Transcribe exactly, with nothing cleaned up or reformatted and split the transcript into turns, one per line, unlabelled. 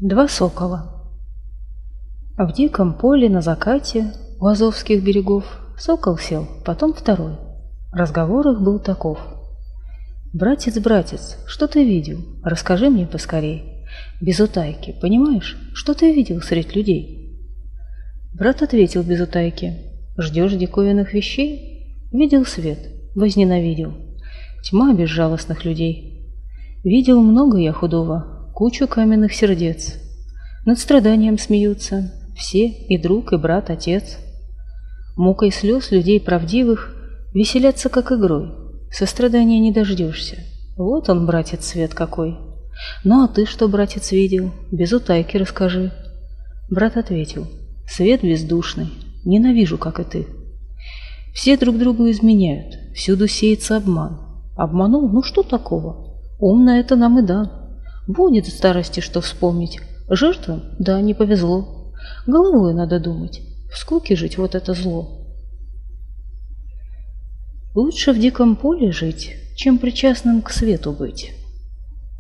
Два сокола. А в диком поле на закате у Азовских берегов сокол сел, потом второй. Разговор их был таков: «Братец, братец, что ты видел? Расскажи мне поскорей. Без утайки, понимаешь, что ты видел средь людей?» Брат ответил без утайки: «Ждешь диковинных вещей? Видел свет, возненавидел. Тьма безжалостных людей. Видел много я худого, кучу каменных сердец. Над страданием смеются все, и друг, и брат, отец. Мукой слез людей правдивых веселятся как игрой. Сострадания не дождешься. Вот он, братец, свет какой. Ну а ты что, братец, видел? Без утайки расскажи». Брат ответил: «Свет бездушный, ненавижу, как и ты. Все друг другу изменяют, всюду сеется обман. Обманул, ну что такого? Ум на это нам и дан. Будет в старости что вспомнить. Жертвам, да, не повезло. Головой надо думать. В скуке жить — вот это зло. Лучше в диком поле жить, чем причастным к свету быть».